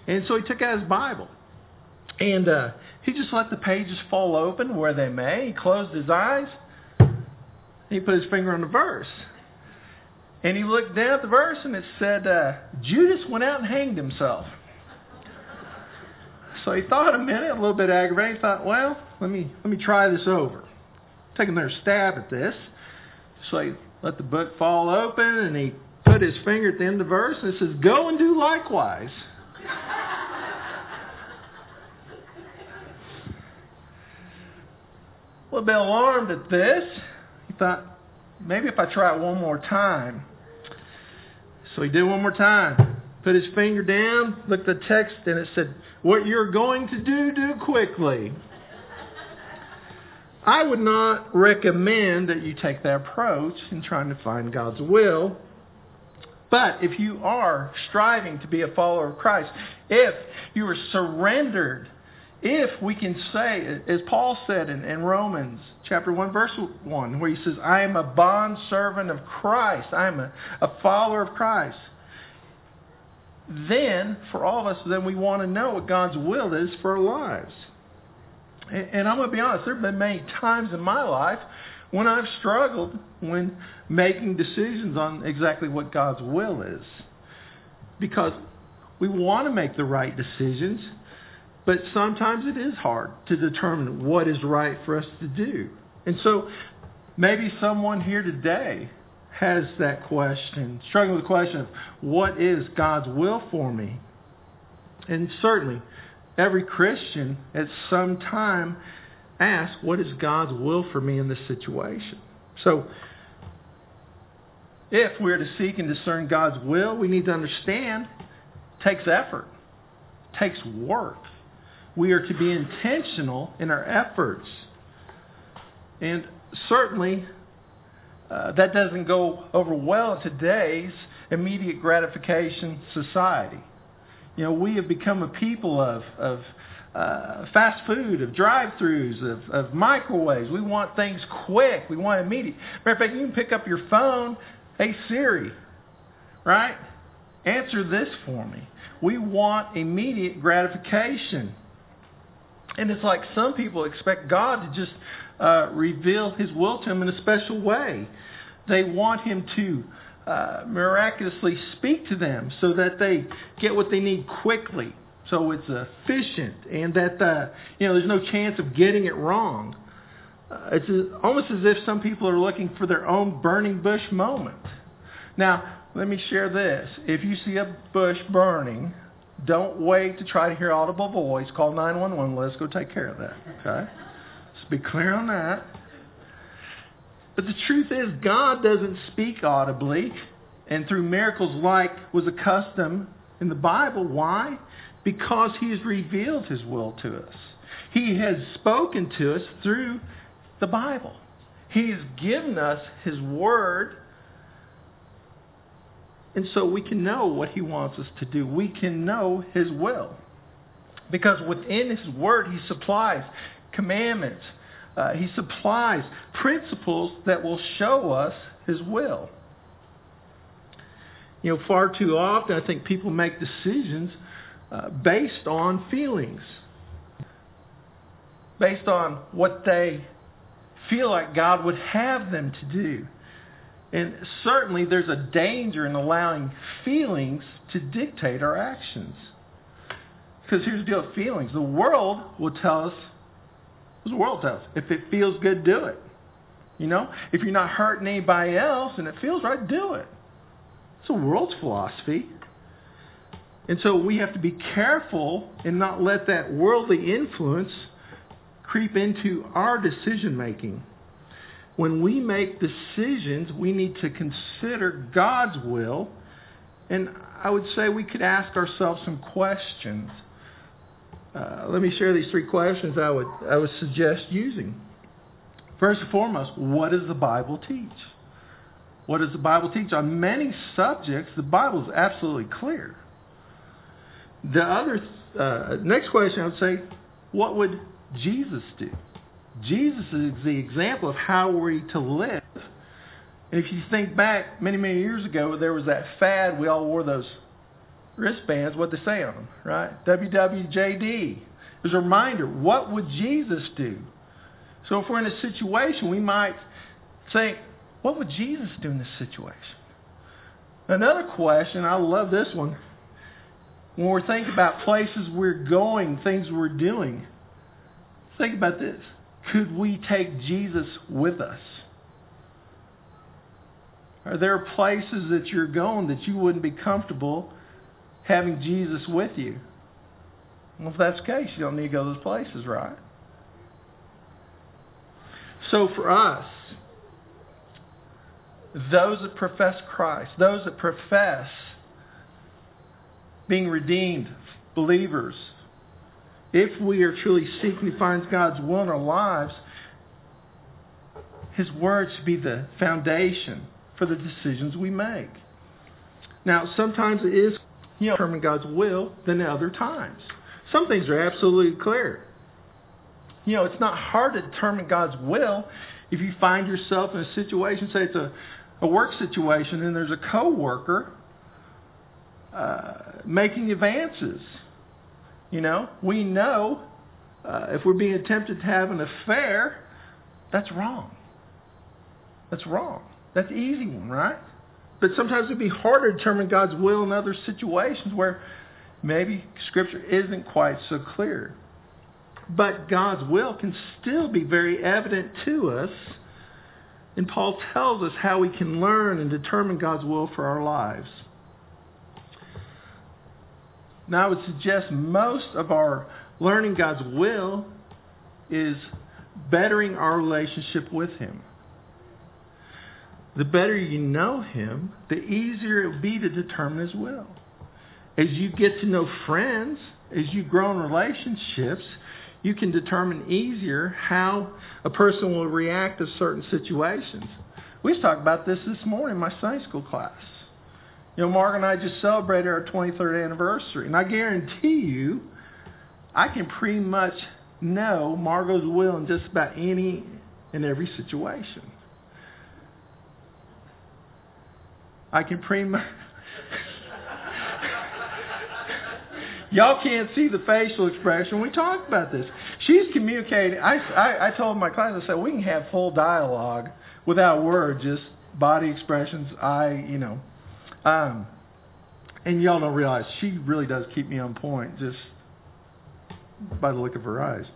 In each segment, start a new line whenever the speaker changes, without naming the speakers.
And so he took out his Bible. And he just let the pages fall open where they may. He closed his eyes. He put his finger on the verse. And he looked down at the verse and it said, Judas went out and hanged himself. So he thought a minute, a little bit aggravated. He thought, well, let me try this over. Take another stab at this. So he let the book fall open and he put his finger at the end of the verse and it says, go and do likewise. A little bit alarmed at this. He thought, maybe if I try it one more time. So he did one more time. Put his finger down, looked at the text, and it said, what you're going to do quickly. I would not recommend that you take that approach in trying to find God's will. But if you are striving to be a follower of Christ, if you are surrendered, if we can say, as Paul said in Romans chapter 1, verse 1, where he says, I am a bondservant of Christ. I am a follower of Christ. Then, for all of us, then we want to know what God's will is for our lives. And I'm going to be honest, there have been many times in my life when I've struggled when making decisions on exactly what God's will is. Because we want to make the right decisions, but sometimes it is hard to determine what is right for us to do. And so maybe someone here today has that question, struggling with the question of what is God's will for me? And certainly every Christian at some time asks, what is God's will for me in this situation? So if we're to seek and discern God's will, we need to understand it takes effort. It takes work. We are to be intentional in our efforts. And certainly that doesn't go over well in today's immediate gratification society. You know, we have become a people of fast food, of drive-thrus, of microwaves. We want things quick. We want immediate. Matter of fact, you can pick up your phone. Hey, Siri, right? Answer this for me. We want immediate gratification. And it's like some people expect God to just reveal His will to them in a special way. They want Him to miraculously speak to them so that they get what they need quickly. So it's efficient and that there's no chance of getting it wrong. It's almost as if some people are looking for their own burning bush moment. Now, let me share this. If you see a bush burning, don't wait to try to hear audible voice. Call 911. Let's go take care of that. Okay? Let's be clear on that. But the truth is, God doesn't speak audibly and through miracles like was accustomed in the Bible. Why? Because He has revealed His will to us. He has spoken to us through the Bible. He has given us His Word. And so we can know what He wants us to do. We can know His will. Because within His Word, He supplies commandments. He supplies principles that will show us His will. You know, far too often I think people make decisions based on feelings. Based on what they feel like God would have them to do. And certainly there's a danger in allowing feelings to dictate our actions. Because here's the deal with feelings. The world will tell us, what does the world tell us? If it feels good, do it. You know, if you're not hurting anybody else and it feels right, do it. It's the world's philosophy. And so we have to be careful and not let that worldly influence creep into our decision making. When we make decisions, we need to consider God's will. And I would say we could ask ourselves some questions. Let me share these 3 questions I would suggest using. First and foremost, what does the Bible teach? What does the Bible teach? On many subjects, the Bible is absolutely clear. The other next question I would say, what would Jesus do? Jesus is the example of how we're to live. And if you think back many, many years ago, there was that fad. We all wore those wristbands, what they say on them, right? WWJD. It's a reminder, what would Jesus do? So if we're in a situation, we might think, what would Jesus do in this situation? Another question, I love this one. When we're thinking about places we're going, things we're doing, think about this. Could we take Jesus with us? Are there places that you're going that you wouldn't be comfortable having Jesus with you? Well, if that's the case, you don't need to go to those places, right? So for us, those that profess Christ, those that profess being redeemed believers, if we are truly seeking to find God's will in our lives, His Word should be the foundation for the decisions we make. Now, sometimes it is determine God's will than other times. Some things are absolutely clear. It's not hard to determine God's will if you find yourself in a situation, say it's a work situation, and there's a coworker making advances. We know if we're being tempted to have an affair, that's wrong. That's wrong. That's an easy one, right? But sometimes it'd be harder to determine God's will in other situations where maybe Scripture isn't quite so clear. But God's will can still be very evident to us. And Paul tells us how we can learn and determine God's will for our lives. Now, I would suggest most of our learning God's will is bettering our relationship with Him. The better you know Him, the easier it will be to determine His will. As you get to know friends, as you grow in relationships, you can determine easier how a person will react to certain situations. We just talked about this morning in my Sunday school class. Mark and I just celebrated our 23rd anniversary, and I guarantee you, I can pretty much know Margot's will in just about any and every situation. I can pretty much... Y'all can't see the facial expression. We talked about this. She's communicating. I told my class, I said, we can have full dialogue without words, just body expressions, and y'all don't realize she really does keep me on point just by the look of her eyes.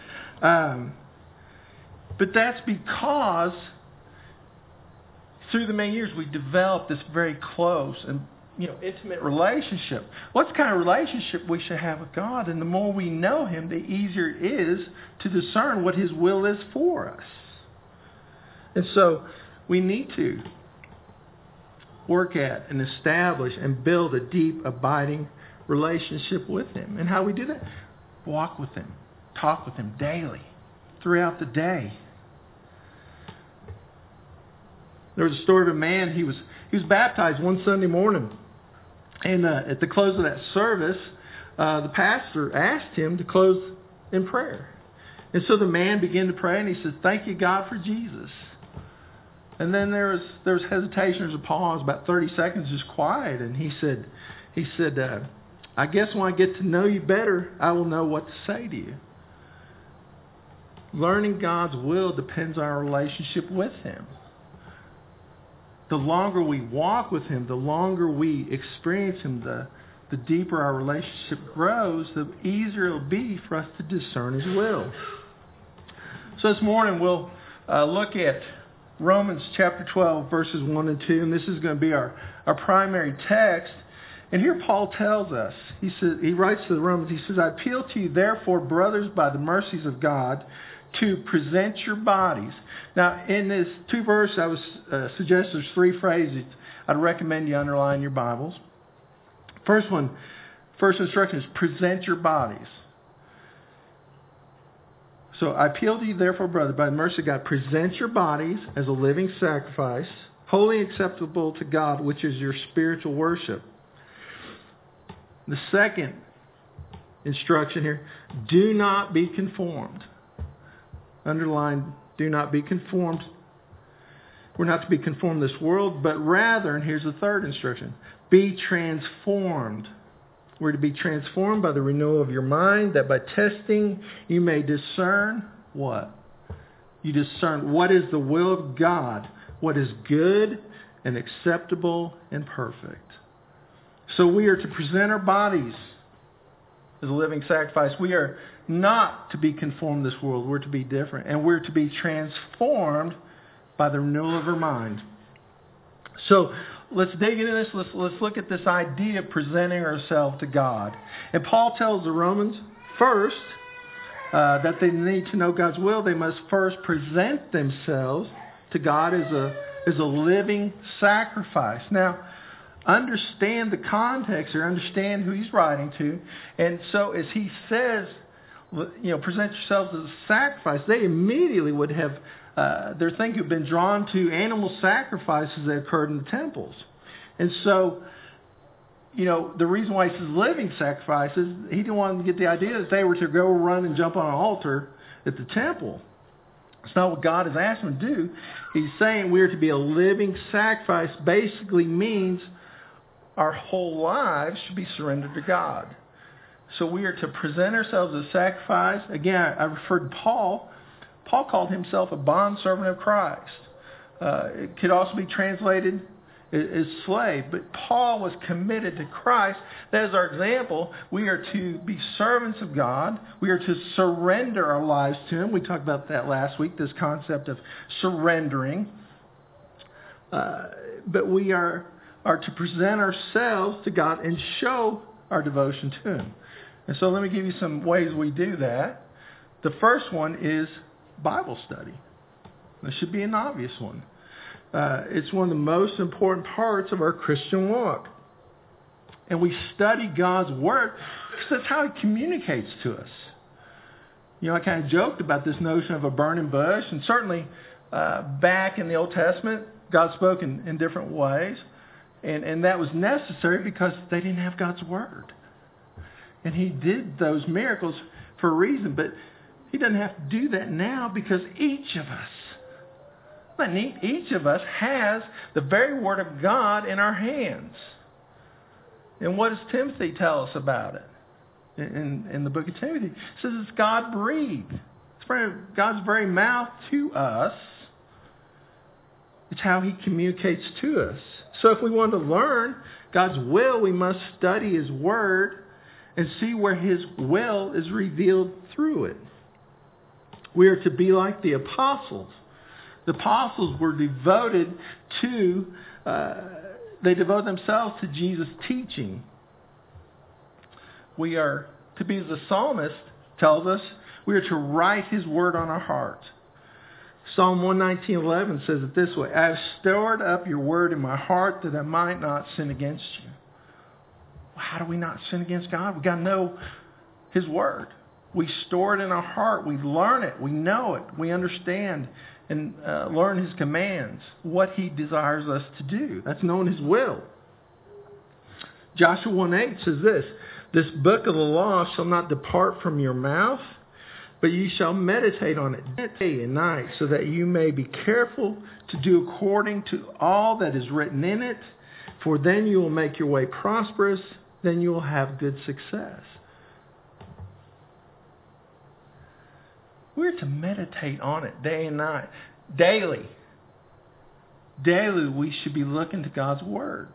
But that's because through the many years we developed this very close and intimate relationship. What kind of relationship we should have with God? And the more we know Him, the easier it is to discern what His will is for us. And so we need to work at and establish and build a deep, abiding relationship with Him. And how we do that? Walk with Him. Talk with Him daily, throughout the day. There was a story of a man, he was baptized one Sunday morning. And at the close of that service, the pastor asked him to close in prayer. And so the man began to pray, and he said, "Thank you, God, for Jesus." And then there was hesitation, there's a pause, about 30 seconds, just quiet. And he said, "I guess when I get to know you better, I will know what to say to you." Learning God's will depends on our relationship with Him. The longer we walk with Him, the longer we experience Him, the deeper our relationship grows, the easier it will be for us to discern His will. So this morning we'll look at Romans chapter 12, verses 1 and 2, and this is going to be our primary text. And here Paul tells us, he writes to the Romans, he says, "I appeal to you, therefore, brothers, by the mercies of God, to present your bodies." Now, in this 2 verses, I would suggest there's 3 phrases I'd recommend you underline in your Bibles. First instruction is present your bodies. So, I appeal to you, therefore, brother, by the mercy of God, present your bodies as a living sacrifice, holy and acceptable to God, which is your spiritual worship. The second instruction here, do not be conformed. Underline, do not be conformed. We're not to be conformed to this world, but rather, and here's the third instruction, be transformed We're to be transformed by the renewal of your mind, that by testing you may discern what? You discern what is the will of God, what is good and acceptable and perfect. So we are to present our bodies as a living sacrifice. We are not to be conformed to this world. We're to be different. And we're to be transformed by the renewal of our mind. So let's dig into this. Let's look at this idea of presenting ourselves to God. And Paul tells the Romans first that they need to know God's will. They must first present themselves to God as a living sacrifice. Now, understand the context or understand who he's writing to. And so as he says, present yourselves as a sacrifice, they immediately would have, their thinking had been drawn to animal sacrifices that occurred in the temples. And so, the reason why he says living sacrifices, he didn't want them to get the idea that they were to go run and jump on an altar at the temple. It's not what God has asked them to do. He's saying we are to be a living sacrifice. Basically means our whole lives should be surrendered to God. So we are to present ourselves as a sacrifice. Again, I referred to Paul. Paul called himself a bondservant of Christ. It could also be translated as slave. But Paul was committed to Christ. That is our example. We are to be servants of God. We are to surrender our lives to Him. We talked about that last week, this concept of surrendering. But we are to present ourselves to God and show our devotion to Him. And so let me give you some ways we do that. The first one is Bible study. This should be an obvious one. It's one of the most important parts of our Christian walk. And we study God's Word because that's how He communicates to us. I kind of joked about this notion of a burning bush. And certainly back in the Old Testament, God spoke in different ways. And that was necessary because they didn't have God's Word. And He did those miracles for a reason. But He doesn't have to do that now because each of us has the very Word of God in our hands. And what does Timothy tell us about it? In the book of Timothy, it says it's God-breathed. It's from God's very mouth to us. It's how He communicates to us. So if we want to learn God's will, we must study His Word and see where His will is revealed through it. We are to be like the apostles. The apostles were devoted to, they devote themselves to Jesus' teaching. We are to be, as the psalmist tells us, we are to write His Word on our heart. Psalm 119:11 says it this way: I have stored up your word in my heart that I might not sin against you. Well, how do we not sin against God? We've got to know His Word. We store it in our heart. We learn it. We know it. We understand and learn His commands, what He desires us to do. That's known His will. Joshua 1:8 says this book of the law shall not depart from your mouth, but ye shall meditate on it day and night, so that you may be careful to do according to all that is written in it. For then you will make your way prosperous, then you will have good success. We're to meditate on it day and night. Daily. Daily we should be looking to God's Word.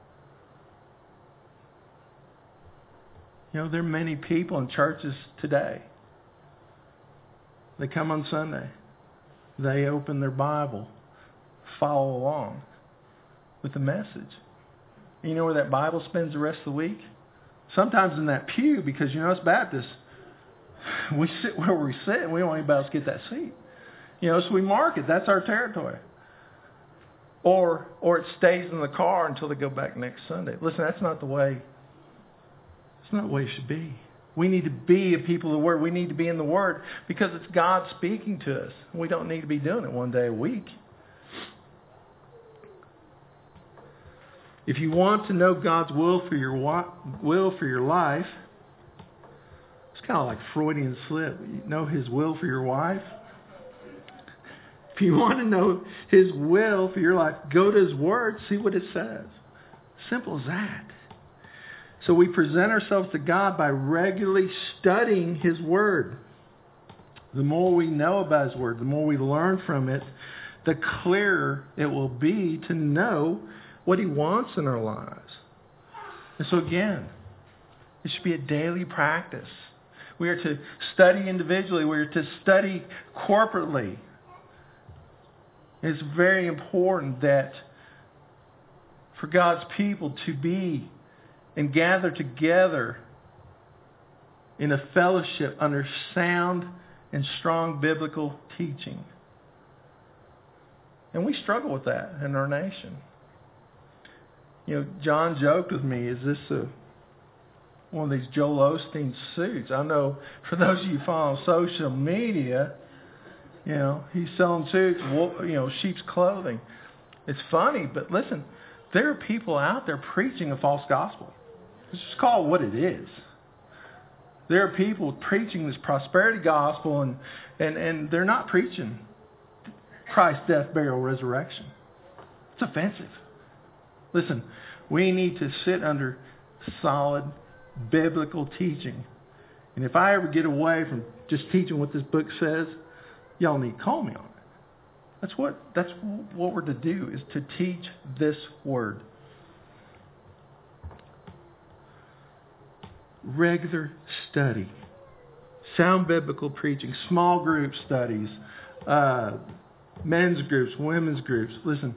There are many people in churches today. They come on Sunday. They open their Bible, follow along with the message. And you know where that Bible spends the rest of the week? Sometimes in that pew, because us Baptists, we sit where we sit and we don't want anybody else to get that seat. So we mark it. That's our territory. Or it stays in the car until they go back next Sunday. Listen, that's not the way. It's not the way it should be. We need to be a people of the Word. We need to be in the Word because it's God speaking to us. We don't need to be doing it one day a week. If you want to know God's will for your life, it's kind of like Freudian slip. You know His will for your wife. If you want to know His will for your life, go to His Word, see what it says. Simple as that. So we present ourselves to God by regularly studying His Word. The more we know about His Word, the more we learn from it, the clearer it will be to know what He wants in our lives. And so again, it should be a daily practice. We are to study individually. We are to study corporately. It's very important that for God's people to be and gather together in a fellowship under sound and strong biblical teaching. And we struggle with that in our nation. John joked with me, is this one of these Joel Osteen suits? I know for those of you following social media, he's selling suits, sheep's clothing. It's funny, but listen, there are people out there preaching a false gospel. Let's just call it what it is. There are people preaching this prosperity gospel, and they're not preaching Christ's death, burial, resurrection. It's offensive. Listen, we need to sit under solid biblical teaching. And if I ever get away from just teaching what this book says, y'all need to call me on it. That's what we're to do, is to teach this word. Regular study, sound biblical preaching, small group studies, men's groups, women's groups. Listen,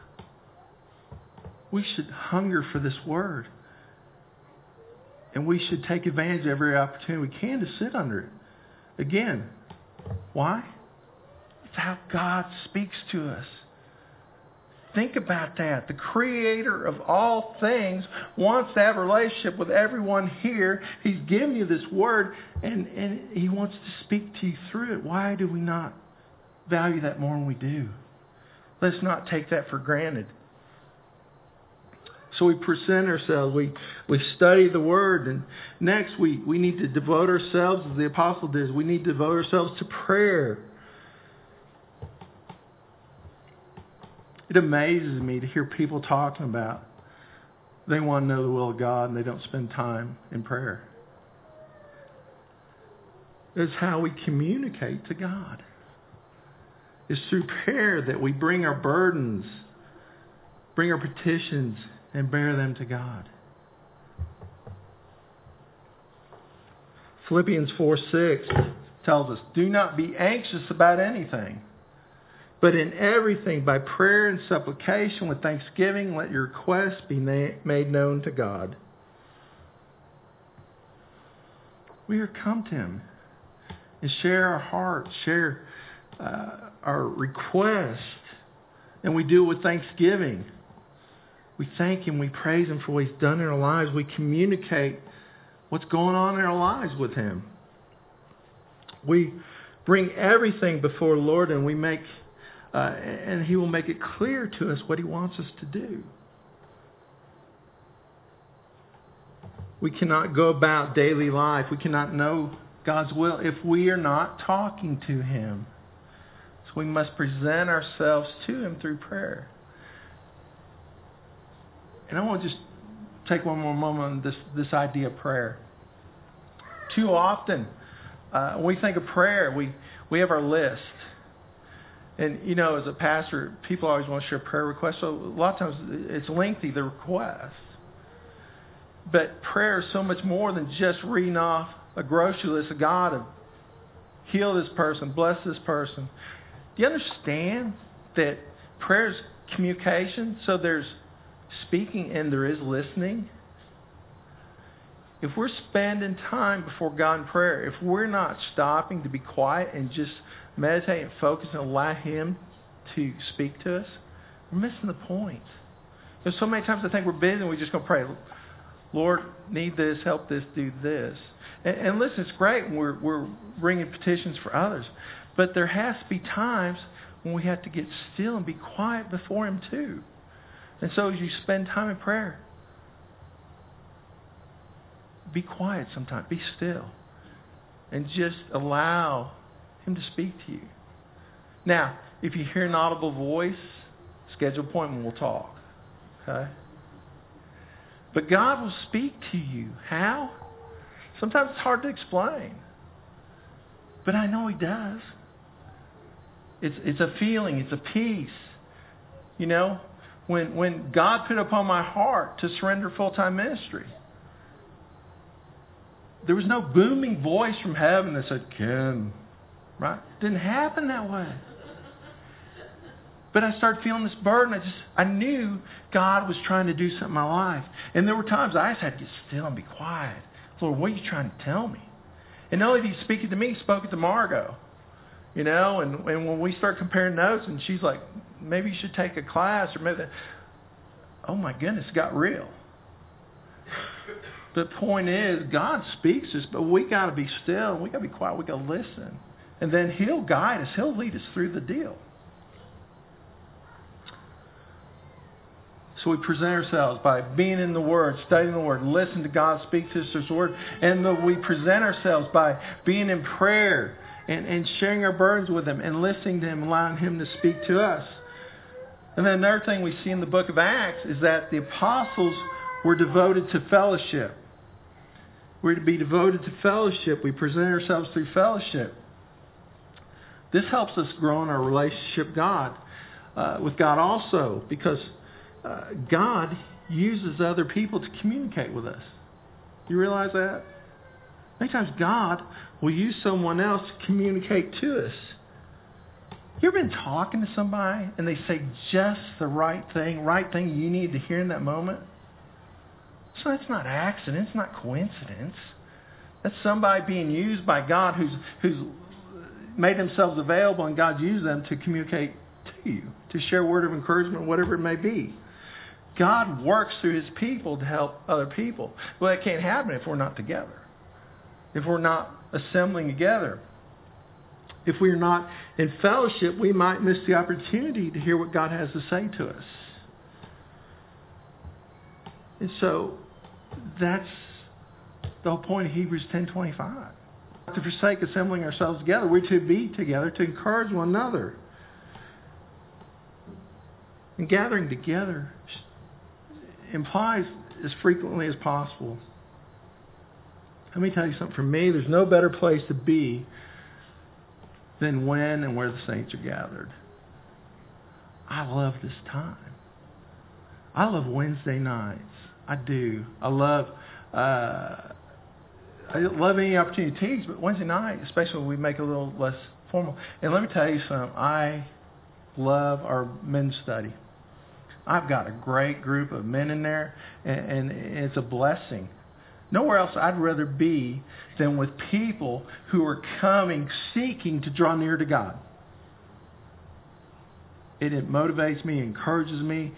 we should hunger for this word. And we should take advantage of every opportunity we can to sit under it. Again, why? It's how God speaks to us. Think about that. The Creator of all things wants to have a relationship with everyone here. He's given you this word, and He wants to speak to you through it. Why do we not value that more than we do? Let's not take that for granted. So we present ourselves, we study the Word, and next we need to devote ourselves, as the Apostle did, we need to devote ourselves to prayer. It amazes me to hear people talking about they want to know the will of God and they don't spend time in prayer. It's how we communicate to God. It's through prayer that we bring our burdens, bring our petitions, and bear them to God. Philippians 4:6 tells us, do not be anxious about anything, but in everything, by prayer and supplication with thanksgiving, let your requests be made known to God. We are come to Him and share our hearts, share our requests, and we do it with thanksgiving. We thank Him, we praise Him for what He's done in our lives. We communicate what's going on in our lives with Him. We bring everything before the Lord, and we make, and He will make it clear to us what He wants us to do. We cannot go about daily life. We cannot know God's will if we are not talking to Him. So we must present ourselves to Him through prayer. And I want to just take one more moment on this idea of prayer. Too often, when we think of prayer, we have our list. And, as a pastor, people always want to share prayer requests. So a lot of times it's lengthy, the request. But prayer is so much more than just reading off a grocery list of God and heal this person, bless this person. Do you understand that prayer is communication? So there's speaking and there is listening. If we're spending time before God in prayer, if we're not stopping to be quiet and just meditate and focus and allow Him to speak to us, we're missing the point. There's so many times I think we're busy and we're just going to pray, Lord, need this, help this, do this. And listen, it's great when we're bringing petitions for others. But there has to be times when we have to get still and be quiet before Him too. And so as you spend time in prayer, be quiet sometimes. Be still. And just allow Him to speak to you. Now, if you hear an audible voice, schedule an appointment, we'll talk. Okay? But God will speak to you. How? Sometimes it's hard to explain. But I know He does. It's a feeling. It's a peace. You know, when God put upon my heart to surrender full-time ministry, there was no booming voice from heaven that said, Ken, right? It didn't happen that way. But I started feeling this burden. I knew God was trying to do something in my life. And there were times I just had to get still and be quiet. Lord, what are you trying to tell me? And not only did He speak it to me, He spoke it to Margot. You know, and when we start comparing notes, and she's like, maybe you should take a class, or maybe, oh my goodness, it got real. The point is, God speaks to us, but we got to be still, and we got to be quiet, we got to listen. And then He'll guide us, He'll lead us through the deal. So we present ourselves by being in the Word, studying the Word, listening to God speak to us through His Word. And we present ourselves by being in prayer and sharing our burdens with Him and listening to Him, allowing Him to speak to us. And then another thing we see in the book of Acts is that the apostles were devoted to fellowship. We're to be devoted to fellowship. We present ourselves through fellowship. This helps us grow in our relationship with God also, because God uses other people to communicate with us. You realize that? Many times God will use someone else to communicate to us. You ever been talking to somebody and they say just the right thing you need to hear in that moment? So that's not accident. It's not coincidence. That's somebody being used by God who's made themselves available, and God used them to communicate to you, to share a word of encouragement, whatever it may be. God works through His people to help other people. Well, that can't happen if we're not together. If we're not assembling together. If we're not in fellowship, we might miss the opportunity to hear what God has to say to us. And so, that's the whole point of Hebrews 10:25. To forsake assembling ourselves together, we're to be together to encourage one another. And gathering together implies as frequently as possible. Let me tell you something. For me, there's no better place to be than when and where the saints are gathered. I love this time. I love Wednesday nights. I do. I love any opportunity to teach, but Wednesday night, especially when we make it a little less formal. And let me tell you something. I love our men's study. I've got a great group of men in there, and it's a blessing. Nowhere else I'd rather be than with people who are coming, seeking to draw near to God. It motivates me, encourages me.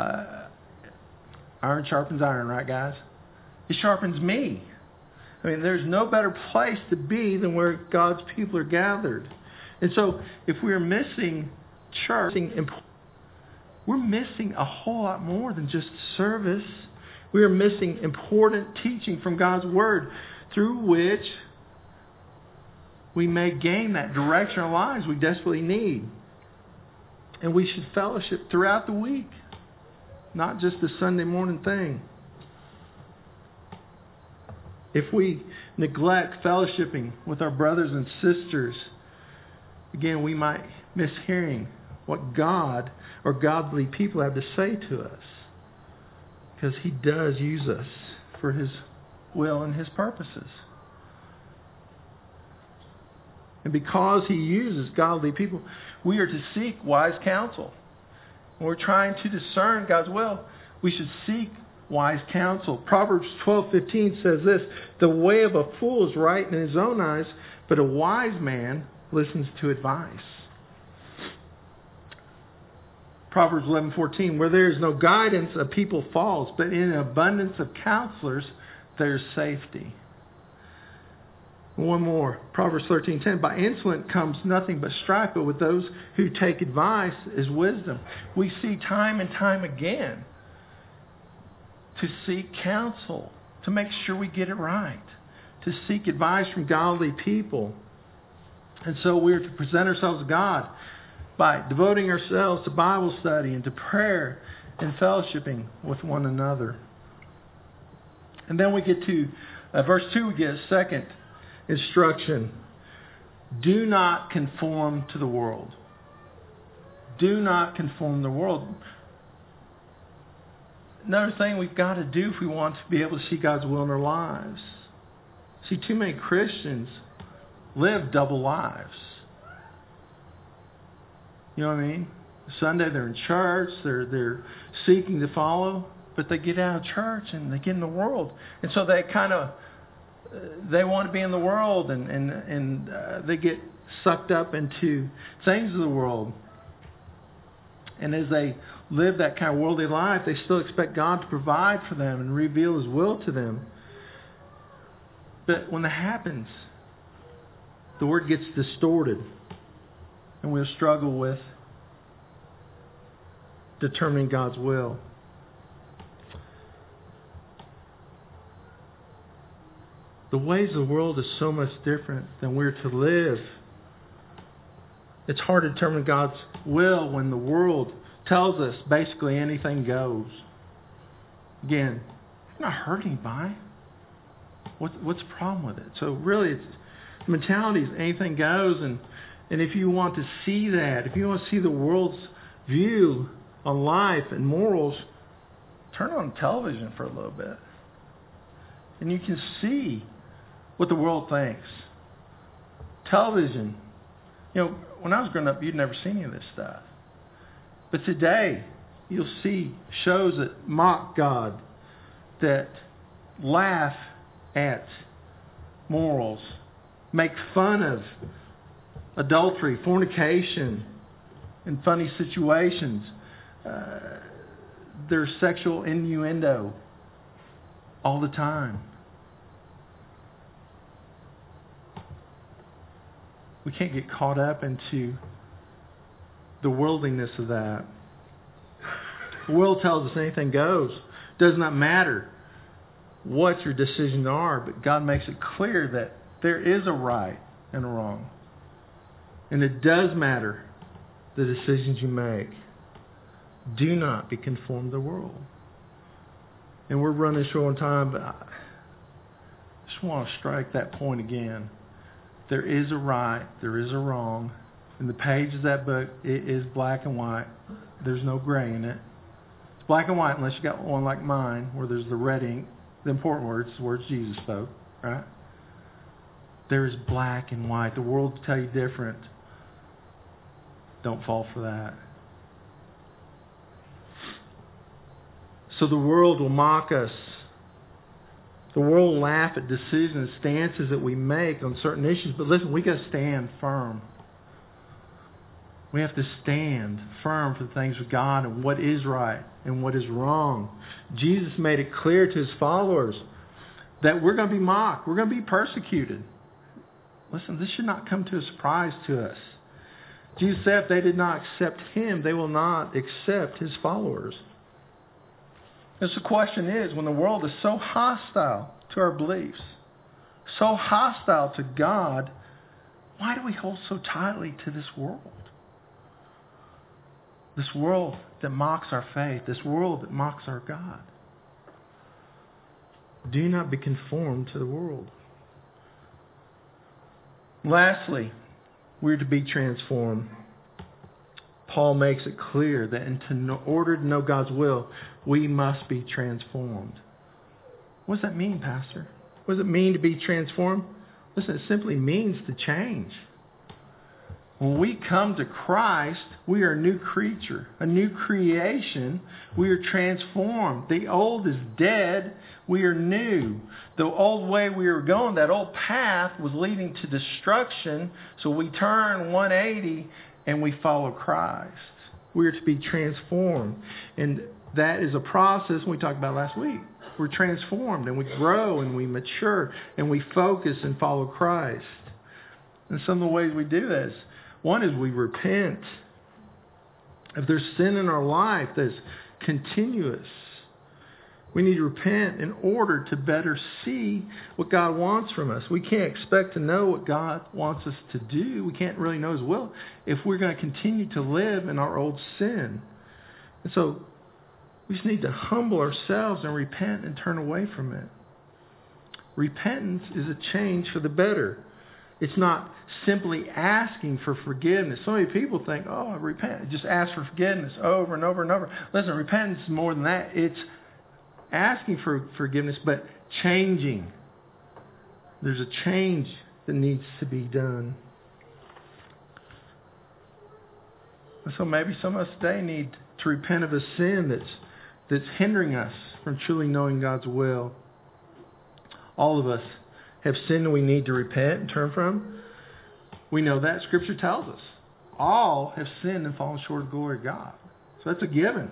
Iron sharpens iron, right, guys? It sharpens me. I mean, there's no better place to be than where God's people are gathered. And so, if we're missing church, we're missing a whole lot more than just service. We are missing important teaching from God's Word through which we may gain that direction in our lives we desperately need. And we should fellowship throughout the week, not just the Sunday morning thing. If we neglect fellowshipping with our brothers and sisters, again, we might miss hearing what God or godly people have to say to us. Because He does use us for His will and His purposes. And because He uses godly people, we are to seek wise counsel. When we're trying to discern God's will, we should seek wise counsel. Proverbs 12:15 says this: "The way of a fool is right in his own eyes, but a wise man listens to advice." Proverbs 11:14, "Where there is no guidance, a people falls, but in an abundance of counselors, there is safety." One more. Proverbs 13:10, "By insolence comes nothing but strife, but with those who take advice is wisdom." We see time and time again to seek counsel, to make sure we get it right, to seek advice from godly people. And so we are to present ourselves to God by devoting ourselves to Bible study and to prayer and fellowshipping with one another. And then we get to verse 2, we get a second instruction. Do not conform to the world. Do not conform to the world. Another thing we've got to do if we want to be able to see God's will in our lives. See, too many Christians live double lives. You know what I mean? Sunday they're in church, they're seeking to follow, but they get out of church and they get in the world. And so they they want to be in the world and they get sucked up into things of the world. And as they live that kind of worldly life, they still expect God to provide for them and reveal His will to them. But when that happens, the Word gets distorted. And we'll struggle with determining God's will. The ways of the world is so much different than we're to live. It's hard to determine God's will when the world tells us basically anything goes. Again, you're not hurting anybody. What's the problem with it? So really, the mentality is anything goes. And if you want to see that, if you want to see the world's view on life and morals, turn on television for a little bit. And you can see what the world thinks. Television. You know, when I was growing up, you'd never seen any of this stuff. But today, you'll see shows that mock God, that laugh at morals, make fun of adultery, fornication, and funny situations. There's sexual innuendo all the time. We can't get caught up into the worldliness of that. The world tells us anything goes. It does not matter what your decisions are, but God makes it clear that there is a right and a wrong. And it does matter the decisions you make. Do not be conformed to the world. And we're running short on time, but I just want to strike that point again. There is a right, there is a wrong. And the page of that book, it is black and white. There's no gray in it. It's black and white unless you got one like mine where there's the red ink, the important words, the words Jesus spoke, right? There is black and white. The world will tell you different. Don't fall for that. So the world will mock us. The world will laugh at decisions and stances that we make on certain issues. But listen, we got to stand firm. We have to stand firm for the things of God and what is right and what is wrong. Jesus made it clear to His followers that we're going to be mocked. We're going to be persecuted. Listen, this should not come to a surprise to us. Jesus said if they did not accept Him, they will not accept His followers. And so the question is, when the world is so hostile to our beliefs, so hostile to God, why do we hold so tightly to this world? This world that mocks our faith, this world that mocks our God. Do not be conformed to the world. Lastly, we're to be transformed. Paul makes it clear that in order to know God's will, we must be transformed. What does that mean, Pastor? What does it mean to be transformed? Listen, it simply means to change. When we come to Christ, we are a new creature, a new creation. We are transformed. The old is dead. We are new. The old way we were going, that old path was leading to destruction. So we turn 180 and we follow Christ. We are to be transformed. And that is a process we talked about last week. We're transformed and we grow and we mature and we focus and follow Christ. And some of the ways we do this, one is we repent. If there's sin in our life that's continuous, we need to repent in order to better see what God wants from us. We can't expect to know what God wants us to do. We can't really know His will if we're going to continue to live in our old sin. And so we just need to humble ourselves and repent and turn away from it. Repentance is a change for the better. It's not simply asking for forgiveness. So many people think, oh, repent. Just ask for forgiveness over and over and over. Listen, repentance is more than that. It's asking for forgiveness, but changing. There's a change that needs to be done. So maybe some of us today need to repent of a sin that's hindering us from truly knowing God's will. All of us have sinned and we need to repent and turn from. We know that. Scripture tells us. All have sinned and fallen short of the glory of God. So that's a given.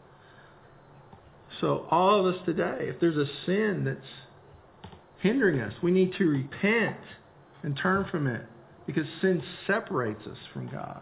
So all of us today, if there's a sin that's hindering us, we need to repent and turn from it, because sin separates us from God.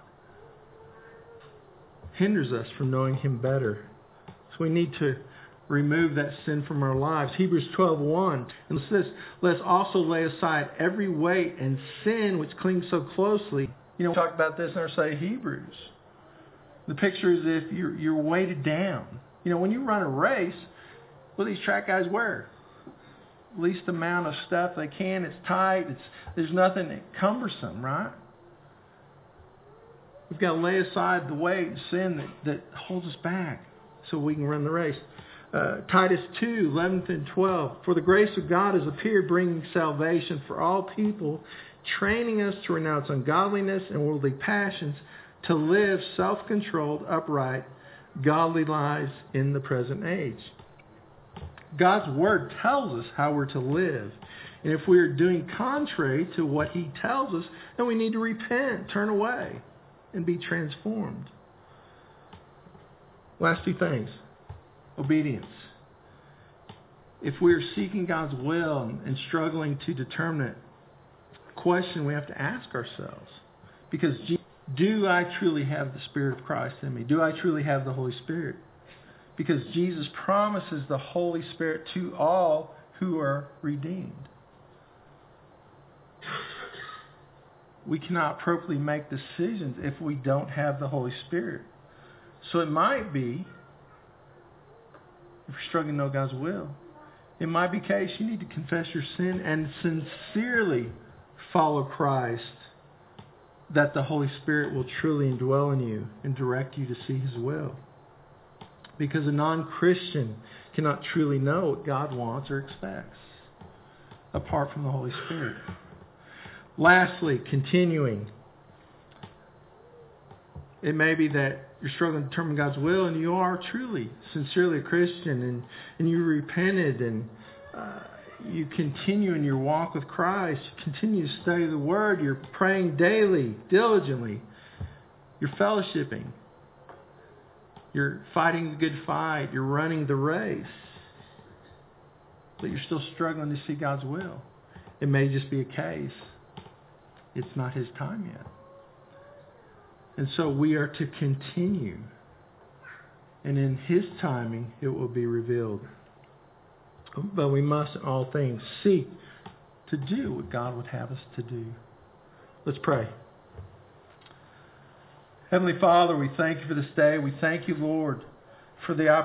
Hinders us from knowing Him better. So we need to remove that sin from our lives. Hebrews 12:1. And it says, let's also lay aside every weight and sin which clings so closely. You know, we talked about this in our study of Hebrews. The picture is if you're weighted down. You know, when you run a race, what do these track guys wear? Least amount of stuff they can. It's tight. There's nothing cumbersome, right? We've got to lay aside the weight and sin that holds us back so we can run the race. Titus 2, 11 and 12. For the grace of God has appeared, bringing salvation for all people, training us to renounce ungodliness and worldly passions, to live self-controlled, upright, godly lives in the present age. God's Word tells us how we're to live. And if we're doing contrary to what He tells us, then we need to repent, turn away, and be transformed. Last two things. Obedience. If we're seeking God's will and struggling to determine it, question we have to ask ourselves. Because do I truly have the Spirit of Christ in me? Do I truly have the Holy Spirit? Because Jesus promises the Holy Spirit to all who are redeemed. We cannot appropriately make decisions if we don't have the Holy Spirit. So it might be, if you're struggling to know God's will, it might be the case you need to confess your sin and sincerely follow Christ, that the Holy Spirit will truly indwell in you and direct you to see His will. Because a non-Christian cannot truly know what God wants or expects apart from the Holy Spirit. Lastly, continuing. It may be that you're struggling to determine God's will and you are truly, sincerely a Christian and you repented and you continue in your walk with Christ. You continue to study the Word. You're praying daily, diligently. You're fellowshipping. You're fighting the good fight. You're running the race. But you're still struggling to see God's will. It may just be a case. It's not His time yet. And so we are to continue. And in His timing, it will be revealed. But we must in all things seek to do what God would have us to do. Let's pray. Heavenly Father, we thank You for this day. We thank You, Lord, for the opportunity